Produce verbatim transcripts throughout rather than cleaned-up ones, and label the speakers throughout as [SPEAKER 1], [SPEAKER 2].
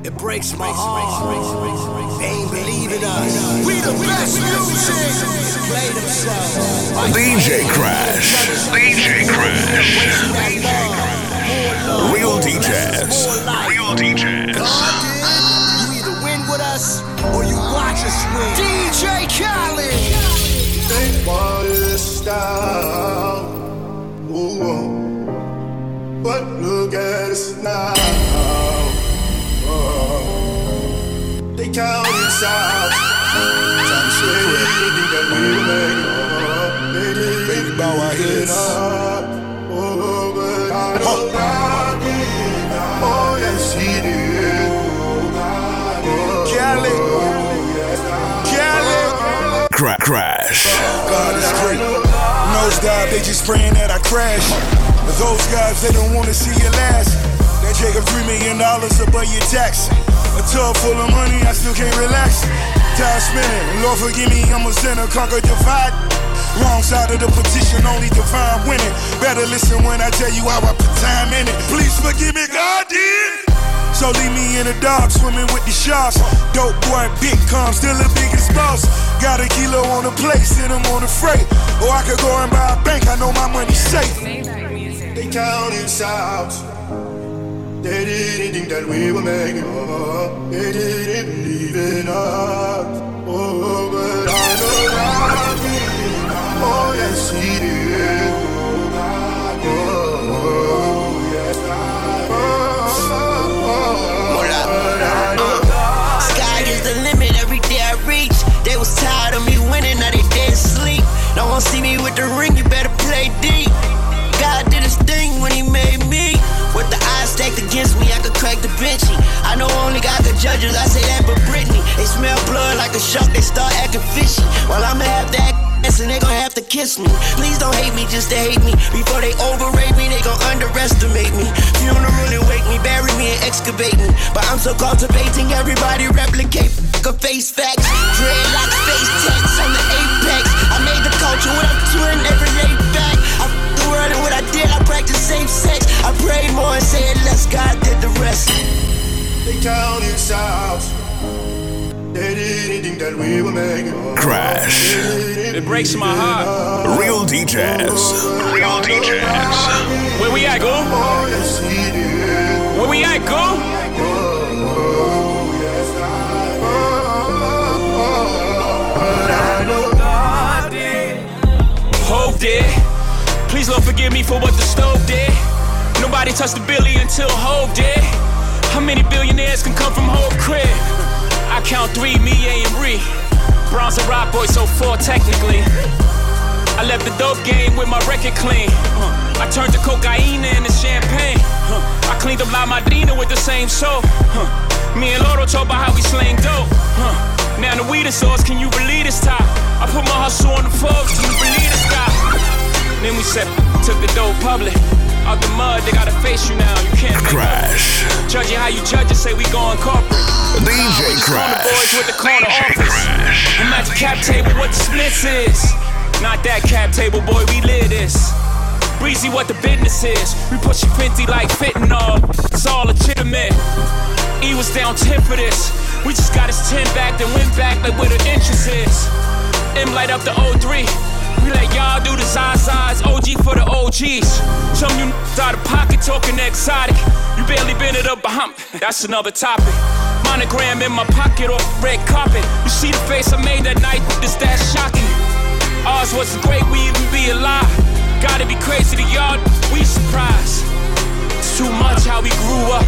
[SPEAKER 1] It breaks my heart. They ain't believing us. We the best music. Play themselves.
[SPEAKER 2] D J Crash. D J Crash. Real D Js. Real D Js.
[SPEAKER 1] You either win with us or you watch us win. D J Khaled.
[SPEAKER 3] They want to stop. Ooh. But look at us now. Oh. They count us out. Time to say anything that we make. Oh, baby, bow our heads. Oh, but I know God did. Oh, yes, He did. Cali. Cali.
[SPEAKER 2] Cra- crash.
[SPEAKER 3] God is great. Nosedive, they just praying that I crash. But those guys, they don't wanna see you last. That Jacob three million dollars above your tax. A tub full of money, I still can't relax. Time spinning, Lord forgive me, I'm a sinner, conquer, divide. Wrong side of the petition, only divine winning. Better listen when I tell you how I put time in it. Please forgive me, God did. So leave me in the dark, swimming with the sharks. Dope boy, big calm, still the biggest boss. Got a kilo on the plate, sit him on the freight. Or I could go and buy a bank, I know my money's safe. They counted out. They didn't think that we were making up. They didn't believe in us. Oh, but I know God did. Oh, yes, He did. Oh, yes, I
[SPEAKER 4] uh, Sky is the limit every day I reach. They was tired of me winning, now they dead sleep. Don't wanna see me with the ring, you better play deep. God did His thing when He made me. With the eyes stacked against me, I could crack the Benchy. I know only God could judge us, I say that but Britney. They smell blood like a shark, they start acting fishy. While I'ma have to act and they gon' have to kiss me. Please don't hate me just to hate me. Before they overrate me, they gon' underestimate me. Funeral and wake me, bury me and excavate me. But I'm so cultivating, everybody replicate. Fuck face facts, dreadlocks, face tats on the apex. I made the culture what I'm doing every day back. I f*** the world and what I did, I practice safe sex. I prayed more and said less, God did the rest.
[SPEAKER 3] They counted out. They didn't think that we were making up.
[SPEAKER 2] Crash.
[SPEAKER 5] It breaks my heart.
[SPEAKER 2] Real D Js. Real D Js.
[SPEAKER 5] Where we at, go? Where we at, go? Hope did. Please Lord forgive me for what the stove did. Nobody touched the billy until Hope did. How many billionaires can come from Hope crib? I count three, me, A, and Ree. Bronze and Rock Boy, so four technically. I left the dope game with my record clean. Uh, I turned the cocaine into champagne. Uh, I cleaned up La Madrina with the same soap. Uh, me and Loro talk about how we slang dope. Uh, now the weed is sauce, can you believe this top? I put my hustle on the folks, can you believe this guy? Then we said, took the dope public. Out the mud, they gotta face you now. You can't
[SPEAKER 2] Crash.
[SPEAKER 5] Judge it how you judge it, say we going corporate.
[SPEAKER 2] D J Crash.
[SPEAKER 5] The boys with the corner
[SPEAKER 2] D J
[SPEAKER 5] office.
[SPEAKER 2] Crash.
[SPEAKER 5] I'm at the cap table, what the splits is. Not that cap table, boy, we live this. Breezy, what the business is. We pushing fifty like fentanyl. It's all legitimate. E was down ten for this. We just got his ten back, then went back like where the interest is. M light up the oh three. We let y'all do the Zazas, O G for the O Gs. Some you n****s out of pocket talking exotic. You barely been it up behind. That's another topic. Monogram in my pocket off the red carpet. You see the face I made that night, this that shocking. Ours wasn't great, we even be alive. Gotta be crazy to y'all, we surprised. It's too much how we grew up.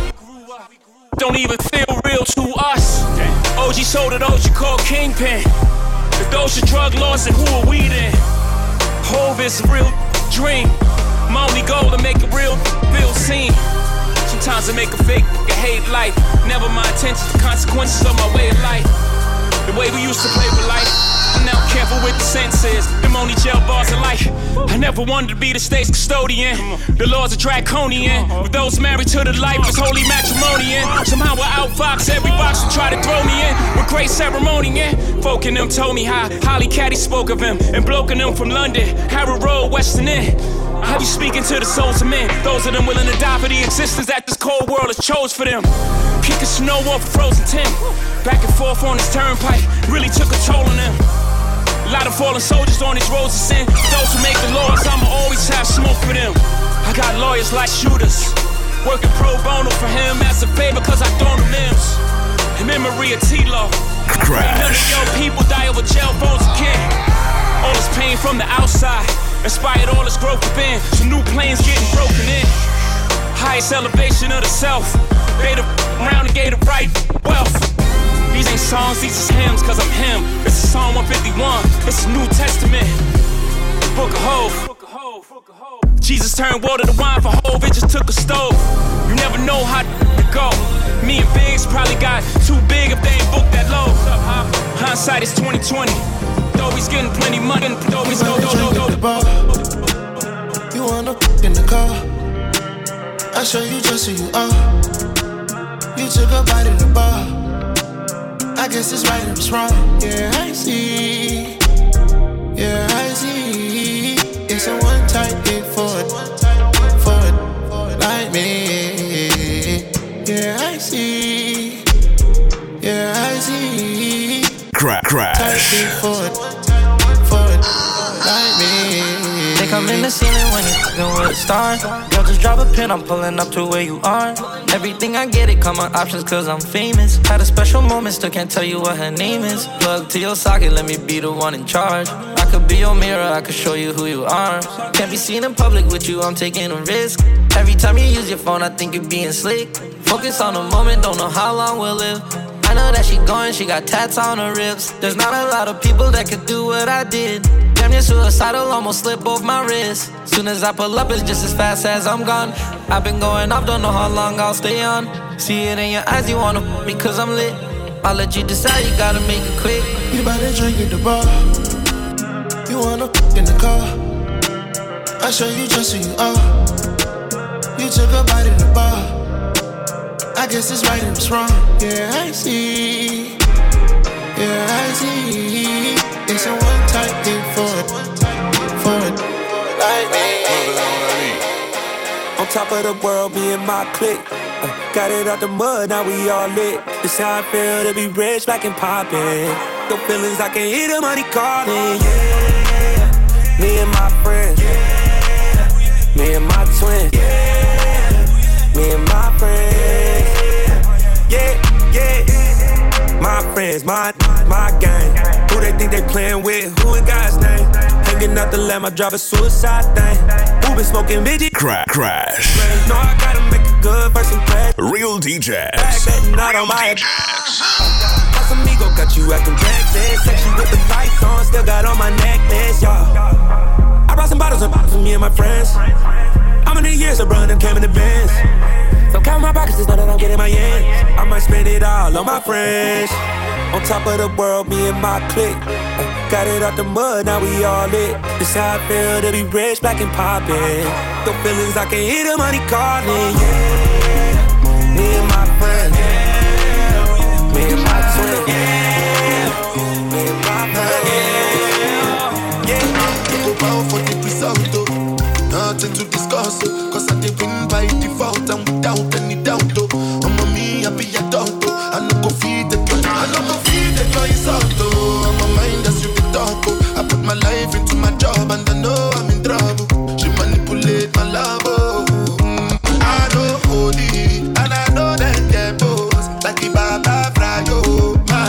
[SPEAKER 5] Don't even feel real to us. O G sold it, O G called Kingpin. If those are drug laws, then who are we then? Hove is a real dream. My only goal to make a real feel seen. Sometimes I make a fake nigga hate life. Never my intentions, the consequences of my way of life. The way we used to play with life. I'm now careful with the senses. Them only jail bars of life. I never wanted to be the state's custodian. The laws are draconian. With those married to the life, it's holy matrimony. Somehow I outfox every box and try to throw me in. With great ceremony, yeah. Folk in them told me how Holly Caddy spoke of him. And bloke in them from London, Harrow Road, Western End. I be speaking to the souls of men. Those of them willing to die for the existence that this cold world has chose for them. Kicking snow off a frozen tin. Back and forth on this turnpike really took a toll on them. A lot of fallen soldiers on these roads of sin. Those who make the laws, I'ma always have smoke for them. I got lawyers like shooters, working pro bono for him as a favor cause I don't know names. In memory of T-Lo. None of your people die over jail phones again. All this pain from the outside inspired all this growth within. Some new planes getting broken in. Highest elevation of the self. Beta around and gave the right wealth. These ain't songs, these is hymns, cause I'm him. This is Psalm one fifty-one, it's a New Testament. Book of Hov. Jesus turned water to wine for Hov, it just took a stove. You never know how to go. Me and Biggs probably got too big if they ain't booked that low. Hindsight is twenty twenty. Though he's getting plenty money, though he's no, no, no, no.
[SPEAKER 6] You wanna in the car? I show you just who you are. You took a bite in the bar. I guess it's right or it's wrong. Yeah, I see. Yeah, I see. It's a one type hit for it, for it, like me. Yeah, I see. Yeah, I see.
[SPEAKER 2] Crash, crash.
[SPEAKER 6] Type hit for it, for it, like me.
[SPEAKER 7] They come in the ceiling when you fucking with a star. Girl, just drop a pin, I'm pulling up to where you are. Everything I get, it come on options cause I'm famous. Had a special moment, still can't tell you what her name is. Plug to your socket, let me be the one in charge. I could be your mirror, I could show you who you are. Can't be seen in public with you, I'm taking a risk. Every time you use your phone, I think you're being slick. Focus on the moment, don't know how long we'll live. I know that she going, she got tats on her ribs. There's not a lot of people that could do what I did. Damn near suicidal, almost slip off my wrist. Soon as I pull up, it's just as fast as I'm gone. I've been going off, don't know how long I'll stay on. See it in your eyes, you wanna f me cause I'm lit. I'll let you decide, you gotta make it quick.
[SPEAKER 6] You bout to drink at the bar. You wanna f in the car. I show you just who you are. You took a bite in the bar. I guess it's right or it's wrong. Yeah, I see. Yeah, I see. It's a one type thing for it, for it, like me.
[SPEAKER 8] On top of the world, me and my clique. uh, Got it out the mud, now we all lit. This how I feel to be rich, black and poppin'. No feelings, I can hear the money calling. Yeah, me and my friends. Yeah, me and my twins. Yeah, me and my friends. Yeah, yeah, my friends, my, my gang. Who they think they playin' with? Who in God's name? Hanging out the lamb, I drive a suicide thing. Who been smoking Vigi?
[SPEAKER 2] Crash, crash.
[SPEAKER 8] No, I gotta make a good first impression.
[SPEAKER 2] Real D Js.
[SPEAKER 8] Not on my head. Casamigo got you acting reckless. Sexy with the lights on, still got on my necklace, y'all. I brought some bottles and bottles for me and my friends. How many years of brother them came in the Benz? So count my pockets, it's not that I'm getting my ends. I might spend it all on my friends. On top of the world, me and my clique. uh, Got it out the mud, now we all lit. This how I feel to be rich, black and poppin'. No feelings, I can hear the money calling. Yeah, me and my friends. Yeah, me and my twin. Yeah, me and my friends. Yeah, yeah.
[SPEAKER 6] Go bow for the result, oh. Nothing to discuss, oh. Cause I did win by default and without any doubt, oh. I'm a me, I be a dog, oh. I no go feed the dog, I no go feed the dog, it's out, oh. I'm a mind as you be talk, oh. I put my life into my job and I know I'm in trouble. She manipulate my love, oh. Mm. I know holy, and I know that get boss. Like the Baba Frayo, my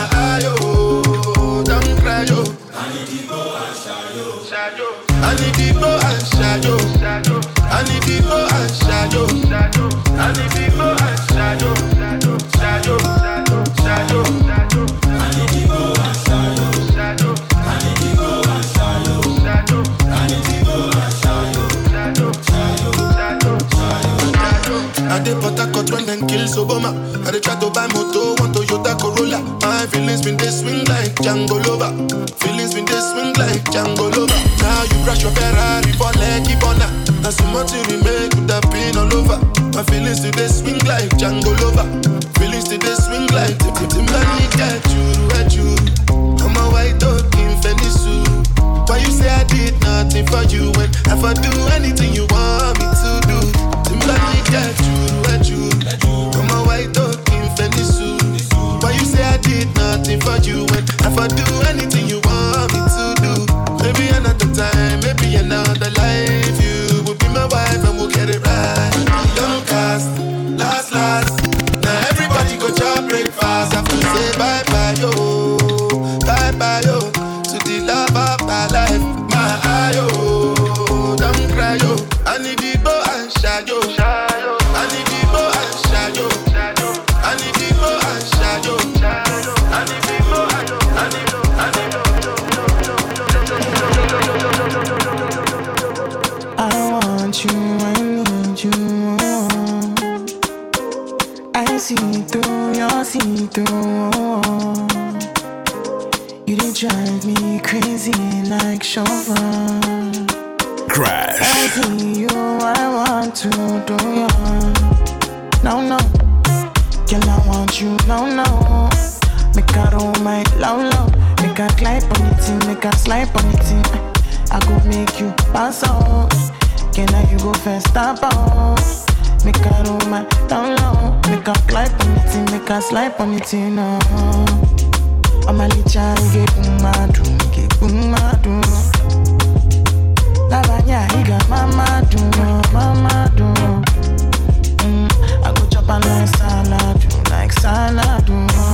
[SPEAKER 6] ayo, don't cry, yo. I need to go and shadow, shadow. I need to go and shadow, shadow. I need to go and shadow, shadow. I need to go and shadow, shadow, shadow, shadow, shadow. I need to go and shadow, shadow. I need to go and shadow, shadow. I need to go and shadow, shadow, shadow, shadow, shadow. I did put a cut when them kill Obama. I did try to buy moto, one Toyota Corolla. My feelings been they swing like Django Lover. Feelings been they swing like Django Lover. Now you crash your Ferrari for Lucky Bonner. Now so much you remake could have been all over. My feelings today swing like Django Lover. Feelings today swing like Timberlake at you, at you. I'm a white dog in Fenisu. Why you say I did nothing for you when if I do anything you want me to do? Timberlake at you, at you. I'm a white dog in Fenisu. Cause I have to say bye bye yo, bye bye yo, to the love of my life, my yo. Don't cry yo, I need the bow and shadow, I need the bow and shadow, I need the bow and shadow, I need the bow and I need I need
[SPEAKER 9] I want you, I need you. I see through your see-through. You did drive me crazy like chauffeur.
[SPEAKER 2] Crash.
[SPEAKER 9] I see you, I want to do you. No, no, girl, I want you, no, no. Make a roll my low, low. Make a climb on it, make a slide on it. I go make you pass out. Can I you go first, stop out? Make a roll my down low. Make a climb on it, make a slide on it, no. I'm a little child, get mad, get mad. Lavanya, he got mama do, mama do. Mm, I go chop a like salad, like salad.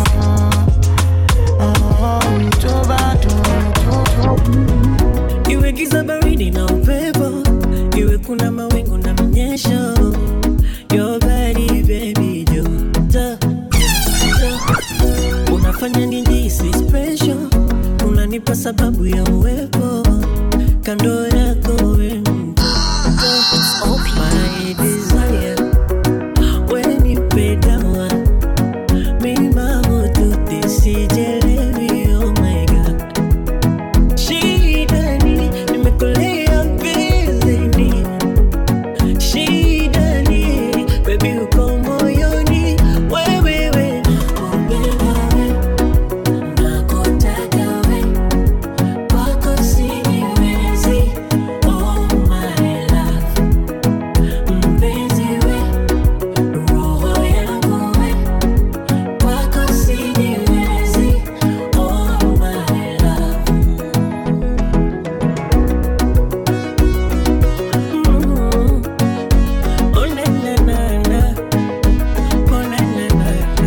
[SPEAKER 9] Oh, me too bad, too, too.
[SPEAKER 10] Iwe giza baridi na upepo, iwe kuna mawingu na mnyesho. Your body, baby, joto, joto. Unafanya nijihisi special, unanipa sababu ya uwepo kando yako wewe mtoto. My desire, when you pay down, mimi mamo tuti sijelewi, oh my God. Shida ni nimekolea bizini, shida ni baby uko moyoni, wewe wewe nakupenda wewe, nakutaka wewe, kwako sijiwezi, oh my love. Mpenzi wewe, roho yangu wewe, kwako sijiwezi, oh my love. Mm. Oh na na na na, oh na na na na,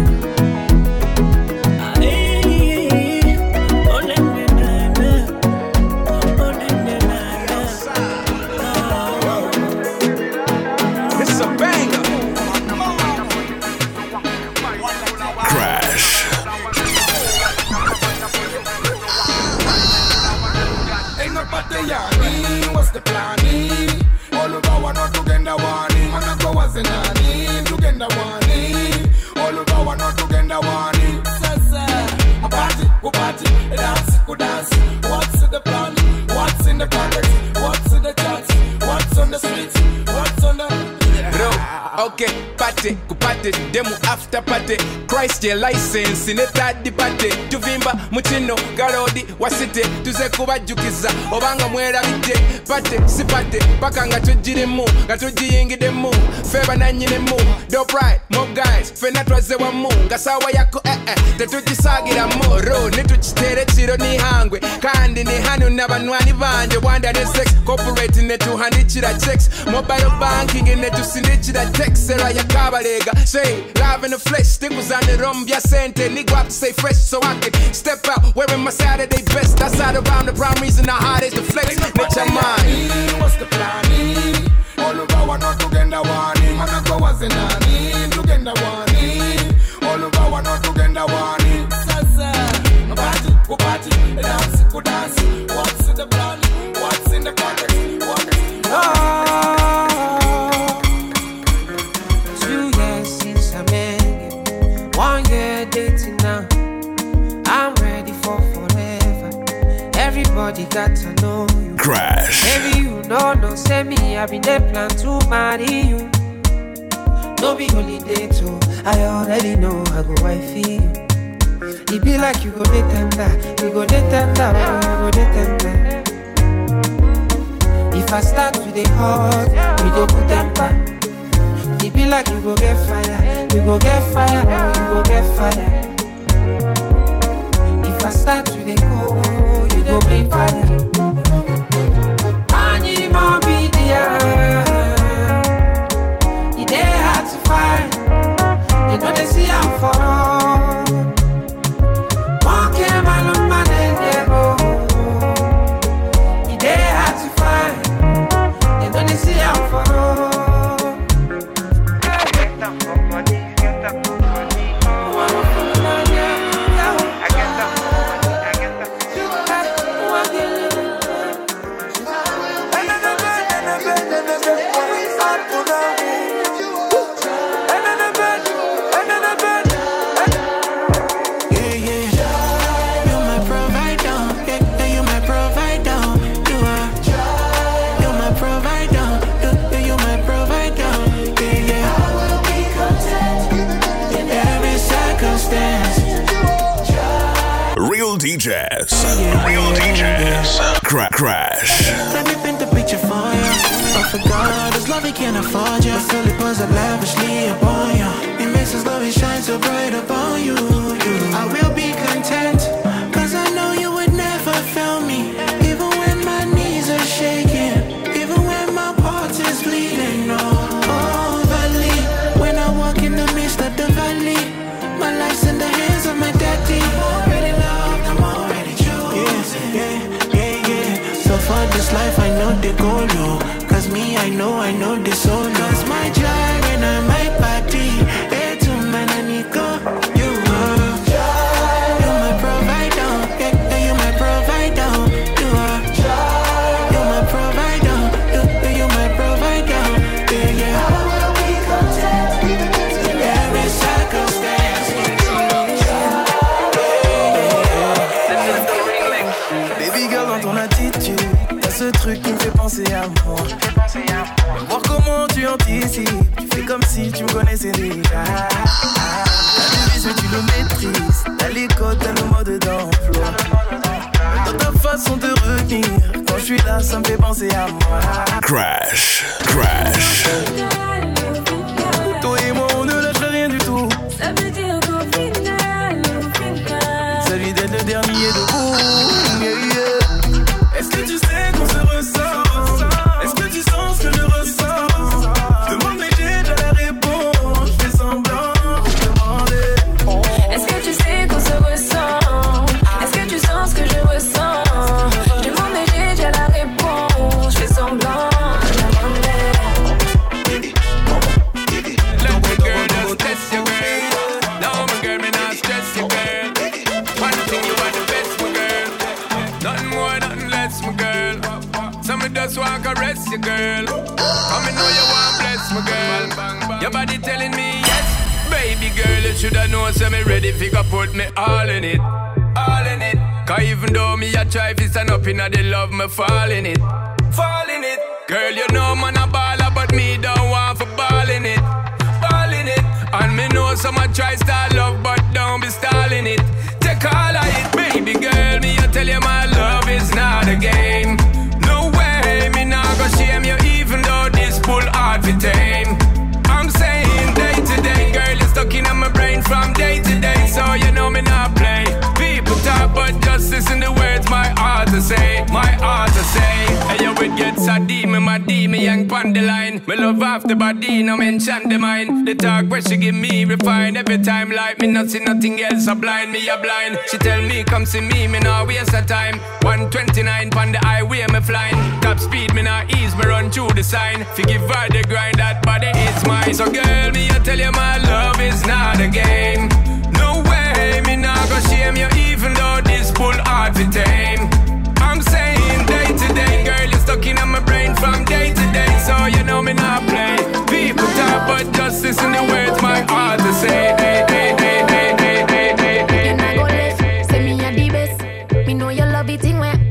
[SPEAKER 10] ay, oh na na na na, oh na na na na.
[SPEAKER 5] This is a banger.
[SPEAKER 2] Crash.
[SPEAKER 3] Ain't no party, yani, what's the planning? All over one not together one, man I go as an ani, together one, all over one not together one. Sasa, a party, go party, a dance, go dance. What's the plan? What's in the context? What's in the charts? What's on the streets? What's on the
[SPEAKER 5] Bro, okay, party, kupate, demu after party. Christ your license, in a third party. Tuvimba, muchino, garodi, wasite. Tuze kubajukiza, obanga mwera bite. Party, si party, paka nga tujire mu. Nga tujiyingi de mu, feba na nyine mu. Dope right, mob guys, fena twaze wa mu. Kasawa yako eh eh, tetujisagira mu. Ro, nituchitere chiro ni hangwe. Kandi ni hanu nabanwani banje. Wanda ni sex, corporate netu handichira checks. Mobile banking netu sindichira text. Sera ya kabalega, say, live in the flesh. Stick was on the rum, ya sente. Nigga up to say fresh so I can step out. Wearing my Saturday best. That's out around the prime reason the hardest to flex. Let your mind.
[SPEAKER 3] what's the planning? All over one not together one, man I go as an ani, together one, all over one not together one. Sasa, a party, go party, a dance, go dance. What's in the plan? What's in the context? What's
[SPEAKER 11] Oh, two years since I met you, one year dating now. I'm ready for forever. Everybody got to know you.
[SPEAKER 2] Crash.
[SPEAKER 11] Maybe you know, no, say me, I been there plan to marry you. No be holiday too, I already know I go wifey you. It be like you go dey tender, you go dey tender, oh, you go dey tender. If I start to dey hot, we go put temper. It be like you go get fire, you go get fire, oh, you go get fire. If I start to dey cold, you go bring fire. Anima be there, it dey hard to find. You know they see I'm for all.
[SPEAKER 2] D Js. Real D Js. Cra- crash.
[SPEAKER 9] Let me paint the picture for you. I forgot this love we can't afford you. But still it was a lavishly upon you. It makes us love it shine so bright upon you. you. I will be content, cause I know you would never fail me. Even when my knees are shaking, even when my heart is bleeding. Oh, oh, valley. When I walk in the midst of the valley, my life's in the hands of my daddy. I'm already loved, I'm already chosen. Yeah, yeah, yeah, yeah. So for this life I know the goal, yo. Cause me, I know, I know the soul. Cause my joy and I my body. Hey, to man, I need go. You are, you my provider. Yeah, yeah, you my provider. You are, you my provider. You, you my provider. Yeah, yeah. How will we content? Every circumstance.
[SPEAKER 12] Baby girl, dans ton attitude, t'as ce truc qui me fait penser à moi. Voir comment tu anticipes, tu fais comme si tu me connaissais déjà. La devise mais tu le maîtrises, t'as les codes, t'as le mode d'emploi. Dans ta façon de retenir, quand je suis là ça me fait penser à moi.
[SPEAKER 2] Crash, crash.
[SPEAKER 12] Toi et moi on ne lâcherait rien du tout.
[SPEAKER 13] Ça veut dire qu'au final, au final
[SPEAKER 12] celui d'être le dernier debout. Yeah, yeah. Est-ce que tu sais qu'on se ressent? Est-ce que tu sens ce que je ressens? Je demande mais j'ai déjà la réponse. Je fais semblant de demander.
[SPEAKER 13] Est-ce que tu sais qu'on se ressent? Est-ce que tu sens ce que je ressens? Je demande mais j'ai déjà la réponse. Je fais semblant de demander.
[SPEAKER 14] Let the girl just test your girl. No, my girl, me not stress your girl. One thing you are the best, my girl. Nothing more, nothing less, my girl. So me just want to caress you, girl. I me know you want bless, my girl. Your body telling me yes, baby girl. You shoulda known, so me ready fi go put me all in it, all in it. Cause even though me a try fi stand up inna the love, me fall in it, fall in it. Girl, you know man a baller, but me don't want for ball in it, ball in it. And me know some a try start love, but don't be stalling it. Take all of it, baby girl. Me I tell you my love is not a game. No way, me not go shame you, even though this pull hard to tame. I'm saying day to day, girl, you're stuck in my brain from day to day, so you know me not play. People talk, but just listen the words my heart to say, my heart to say. Hey, you would get sad, me my D, me young pon the line. Me love off the body, no mention the mind. The talk where she give me refine every time, like me not see nothing else. I blind me, a blind. She tell me come see me, me not waste her time. one twenty-nine pon the highway, me flying. Top speed, me not ease, me run through the sign. Forgive her the grind, that body is mine. So girl, me I tell you my love is not a game. No way, me not go shame you, even though this pull hard to tame. I'm saying day to day, girl, you're stuck in my brain from day to day, so you know me not play. People talk, but just listen the words my heart to say. Hey, hey, hey, hey, hey, hey, hey, hey.
[SPEAKER 13] You not go left, say me a the best. Me know you love it in where.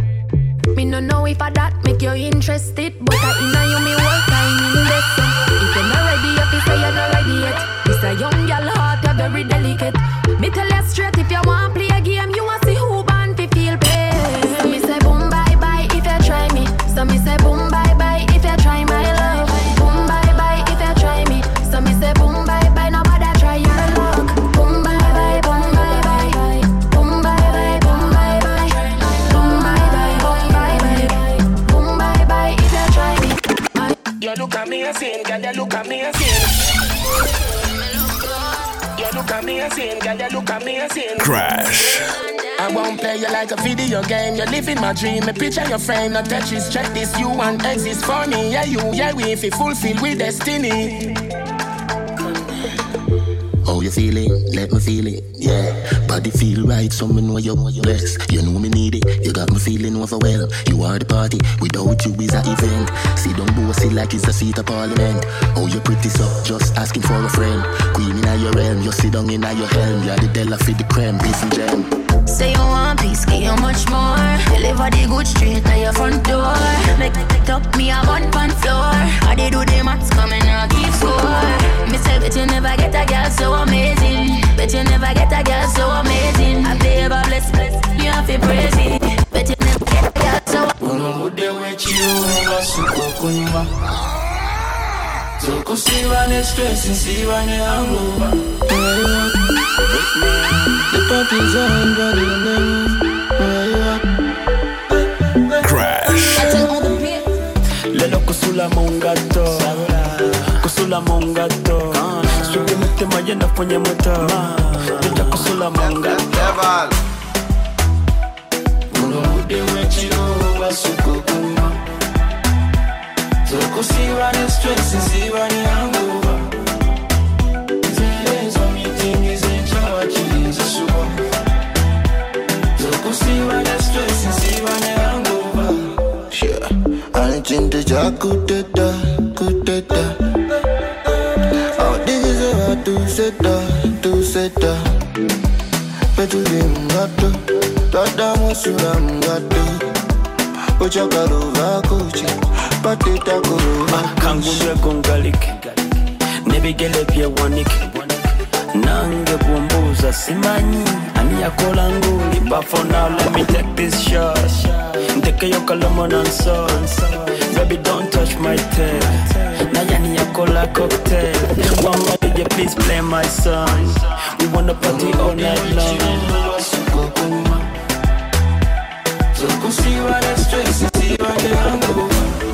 [SPEAKER 13] Me no know if I that make you interested, but I inna you me work, I invest. If you're not ready, if you say you're not ready yet. This a young girl heart, you're very delicate. Me tell you straight, if you want play a game, you want see who born fi feel pain. So me say boom bye bye if you try me. So me say boom bye bye if you try my love. Boom bye bye if you try me. So me say boom bye bye, nobody try your luck. Boom bye bye, boom bye bye, boom bye bye, boom bye bye, boom bye bye, boom bye bye, boom bye bye if you try me.
[SPEAKER 9] You look at me and sin, girl, you look at me and sin. You look at me and sin, girl, you look at me and sin.
[SPEAKER 2] Crash.
[SPEAKER 9] I won't play you like a video game. You're living my dream. Me picture your friend, not Tetris. Check this, you want exist for me. Yeah, you, yeah, we if it fulfill with destiny.
[SPEAKER 15] How you feeling? Let me feel it, yeah. Body feel right, so me know you're blessed. You know me need it, you got me feeling overwhelmed. You are the party, without you is an event. See don't bossy like it's a seat of parliament. Oh, you pretty so, just asking for a friend. Queen in your realm, you sit down in your helm. You're the Della for the creme, peace and gem.
[SPEAKER 13] Say you want peace, get you much more. Deliver the good straight to your front door. Make it up me a one pan floor. I they do the maths coming and keep score. Me say bet you never get a girl so amazing. Bet you never get a girl so amazing. I play ever bless bless.
[SPEAKER 12] Kusiwa ne stress and siwa ne hangover. The party's on, but in the name.
[SPEAKER 2] Crash.
[SPEAKER 12] Lelo kusula mongato, kusula mongato. Sugi mete mayenda fonye moto. Tuja kusula mongato. Muno ude wechiro wasuko kuma. So kusiwa ne stress and siwa ne hangover. Zele so meeting is in charge is a sugar. So kusiwa ne stress and siwa ne hangover.
[SPEAKER 16] Yeah, I think the jack could get that, could get that. Oh, this is a to set that, to set that. Better than gato, dada musula gato. Ochakaro vakochi, pateta koro.
[SPEAKER 12] Kangumbe gongalike, nebigele pia wanike. Nange bumbuza simanyi, ani yakola nguli. But for now, let me take this shot. Ndeke yoka lemon and salt. Baby, don't touch my tail. Nayani yakola cocktail. One more D J, please play my song. We wanna party all night long. So kusiwa ne stress, kusiwa ne hangover.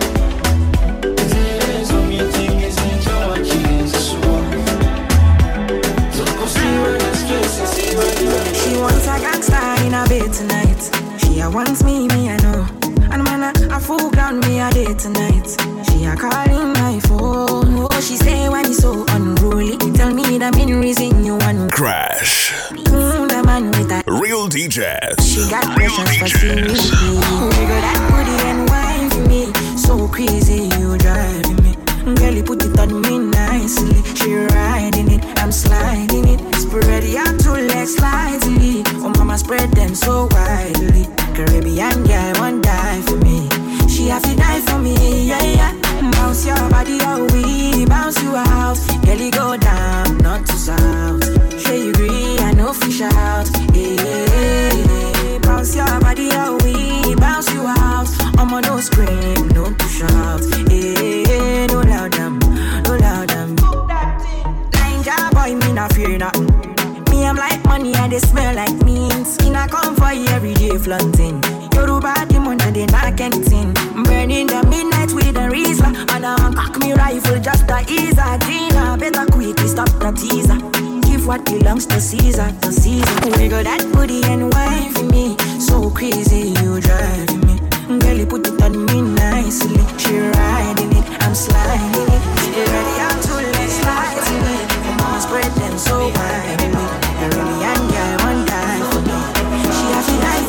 [SPEAKER 12] Zile so meeting is in charge, is a swamp. So kusiwa ne stress, kusiwa ne hangover.
[SPEAKER 17] She wants a gangster in a bed tonight. She a wants me, me I know. And man a, a full ground me a day tonight. She a calling my phone. Oh, she say when you so unruly. Tell me the main reason you want
[SPEAKER 2] Crash.
[SPEAKER 17] Mm, the man with that
[SPEAKER 2] Real D Js.
[SPEAKER 17] She got pressures for seeing me. Wiggle that booty and wine for me. So crazy you driving me. Girl, you put it on me nicely. She riding it, I'm sliding it. Spread your two legs slightly. Oh mama, spread them so widely. Caribbean girl won't die for me. She have to die for me, yeah, yeah. Bounce your body out, we bounce you out. Girl, you go down, not to south. Sure you agree, I know fish out. Yeah, bounce your body out, we bounce you out. I'm on no scream, no to shout. Yeah, no loud them, no loud them. Ninja boy, me not fear not. Me, I'm like money and they smell like means. In a come for you every day flaunting. Yoruba demon and they not getting. Burning the midnight with a Rizla. And I cock me rifle just to ease a Gina. Better quickly stop the teaser. Give what belongs to Caesar, to Caesar. Wiggle that booty and wine for me. So crazy you driving me. Girl, you put it on me nicely. She riding it, I'm sliding it. She ready out to let's slide it. Mama spread them so wide. Caribbean girl won't die for me. She have to die.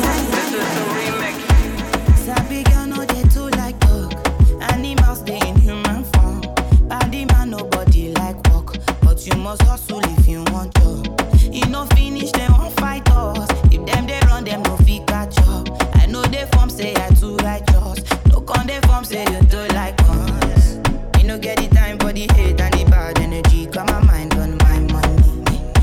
[SPEAKER 18] Sabi girl no they too like dog. Animals they in human form. Body man nobody like walk, but you must hustle if you want job. You no finish they won't fight us. If them they run them no fit catch up. I know they form say I too righteous. No con they form say you too like us. You no get the time for the hate and the bad energy. Got my mind on my money.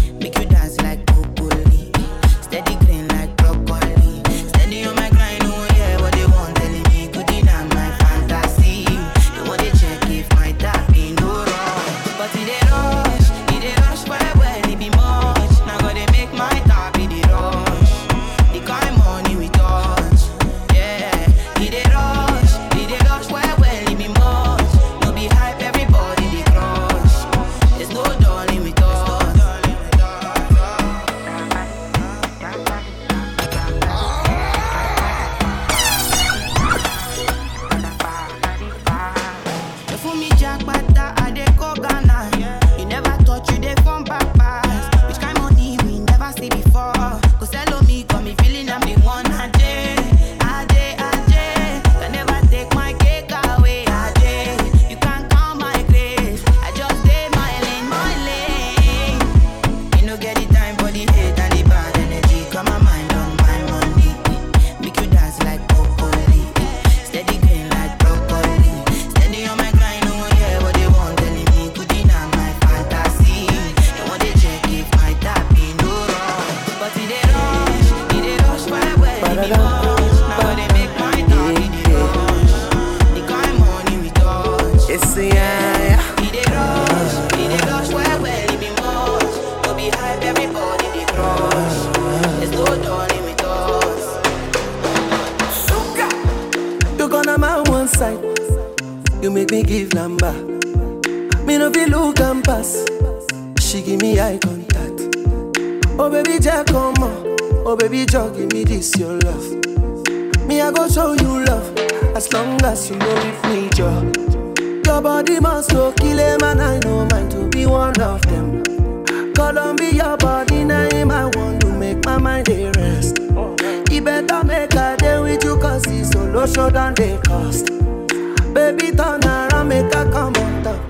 [SPEAKER 12] make me give number. Me no feel look and pass. She give me eye contact. Oh baby, Jack, come on. Oh baby, Jack, give me this your love. Me I go show you love as long as you know if need you. Your body must go kill him and I know mine to be one of them. Columbia, your body name I want to make my mind a rest. You better make a day with you cause it's solo show than they cost. Baby, turn around, make a come on top.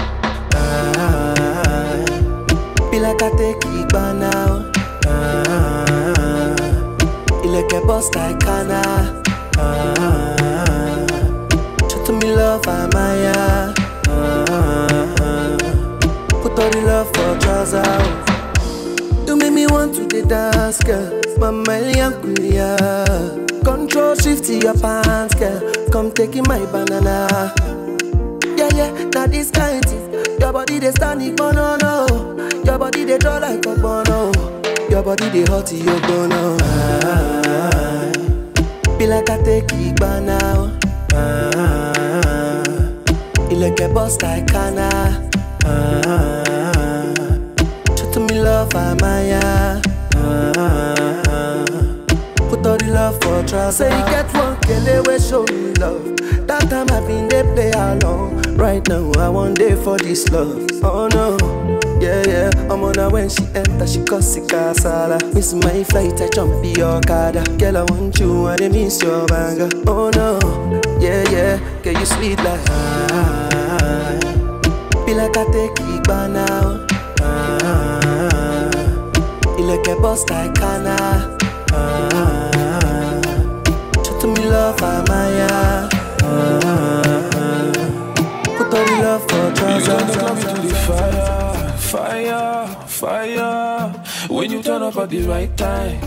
[SPEAKER 12] Ah, be like I take it by now. Ah, you like a boss like Kana. Ah, show to me love, I'm Maya. Ah, put all the love for trousers. You make me want to the dance, girl. Mama, Kulia. Control shift to your pants, girl. Come taking my banana. Yeah, yeah, now this kind thing. Your body they standing, no, no. Your body they draw like a bono. Your body they hot to your bono. Ah, be like I take it by now. Ah, you like a boss like Kana. Ah, show to me love, I'm Maya. Ah, put all the love for trust. Say you get one kele we show me love. That time I been they play along. Right now I want day for this love. Oh no, yeah yeah. I'm on her when she enter, she cause sick casala. Miss my flight, I jump in your car. Girl I want you, I miss your banger. Oh no, yeah yeah. Girl you sweet like ah. Be like I take it by now. Ah, you like a boss like Kana. Ah, show to me love, I'm Maya. Ah, put all the love for trousers.
[SPEAKER 19] You gonna come into the fire, fire, fire. When you turn up at the right time.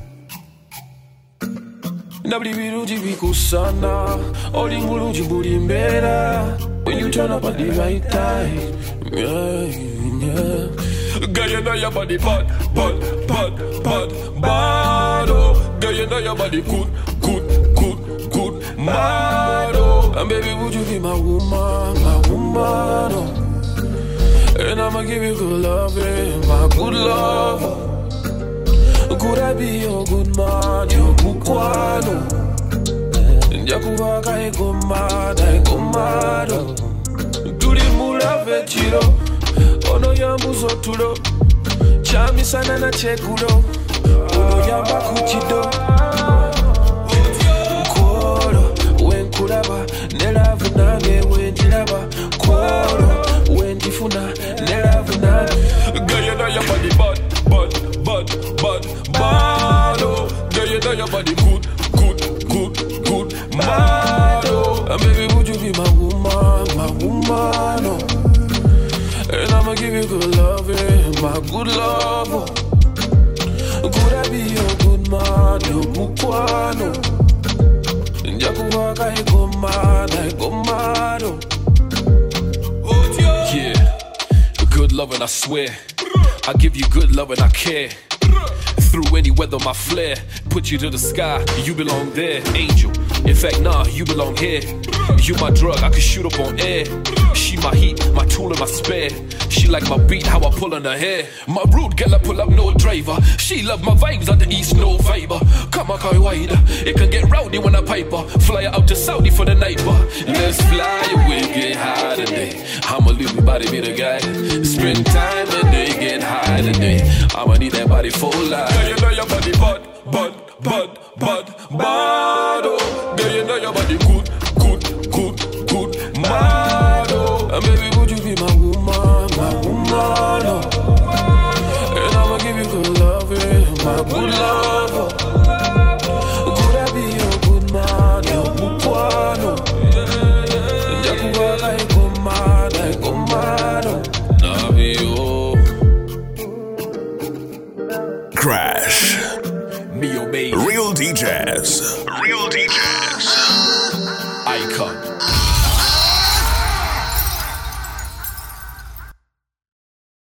[SPEAKER 19] Nobody will do because sana. All the muluji booty better. When you turn up at the right time. Yeah, yeah. Girl, you know your body bad, bad, bad, bad, bad, oh. Girl, you know your body good, good, good, good, mad, oh. And baby, would you be my woman, my woman, oh. And I'ma give you good loving, my good love, oh. Could I be your good man, your good quano? Njakuvaka ego mad, ego mad, oh. Do the mula vechiro. Ono yambu zotulo Chami sana na chekulo Ono yamba kuchido Koro Wenkuraba Nelavu nange wenjilaba Koro Wendifuna Nelavu nange Girl you know your body bad Bad, bad, bad, bad oh. Girl you know your body good, good, good, good Mad oh. And baby would you be my woman, my woman oh. And I'ma give you good loving, my good love. Oh. Could I be your good man, your mukwano? Njakuwaka ego mad, ego mad. Oh. Yeah, good loving I swear. I give you good loving I care. Through any weather, my flair put you to the sky. You belong there, angel. In fact, nah, you belong here. You my drug, I can shoot up on air. She my heat, my tool and my spare. She like my beat, how I pull on her hair. My rude girl, I pull up no driver. She love my vibes on the east, no fiber. Come on, call wider. It can get rowdy when I pipe her. Fly her out to Saudi for the night, but let's fly away, get high today. I'ma leave my body be the guy. Spend time and they get high today. I'ma need that body for life. Girl, you know your body bad, bad, bad, bad, bad, oh. Girl, you know your body good, good, good, good, mad, oh. And baby, would you be my woman, my woman, oh. And I'ma give you good loving, my good love, oh. Could I be your good man, your good one, oh. Njakuwaka ego mad, ego mad, oh. Navio
[SPEAKER 2] Crash.
[SPEAKER 19] Neo Baby.
[SPEAKER 2] Real D Js. Real D Js.
[SPEAKER 19] Icon.